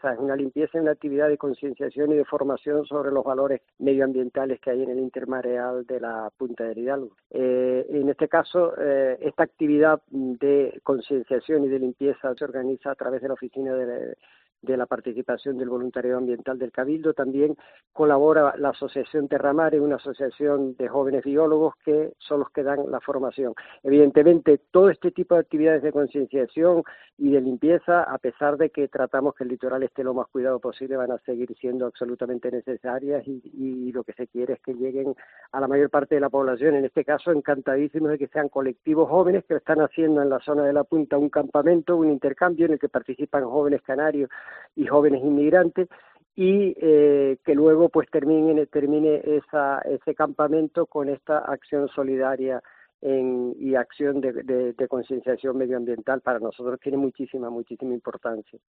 sea, es una limpieza y una actividad de concienciación y de formación sobre los valores medioambientales que hay en el intermareal de la Punta del Hidalgo. En este caso, esta actividad de concienciación y de limpieza se organiza a través de la Oficina de la Participación del Voluntariado Ambiental del Cabildo. También colabora la Asociación Terramare, una asociación de jóvenes biólogos que son los que dan la formación. Evidentemente, todo este tipo de actividades de concienciación y de limpieza, a pesar de que tratamos que el litoral esté lo más cuidado posible, van a seguir siendo absolutamente necesarias y lo que se quiere es que lleguen a la mayor parte de la población. En este caso, encantadísimos de que sean colectivos jóvenes que están haciendo en la zona de la Punta un campamento, un intercambio en el que participan jóvenes canarios y jóvenes inmigrantes, y que luego pues termine ese campamento con esta acción solidaria y acción de concienciación medioambiental. Para nosotros tiene muchísima importancia.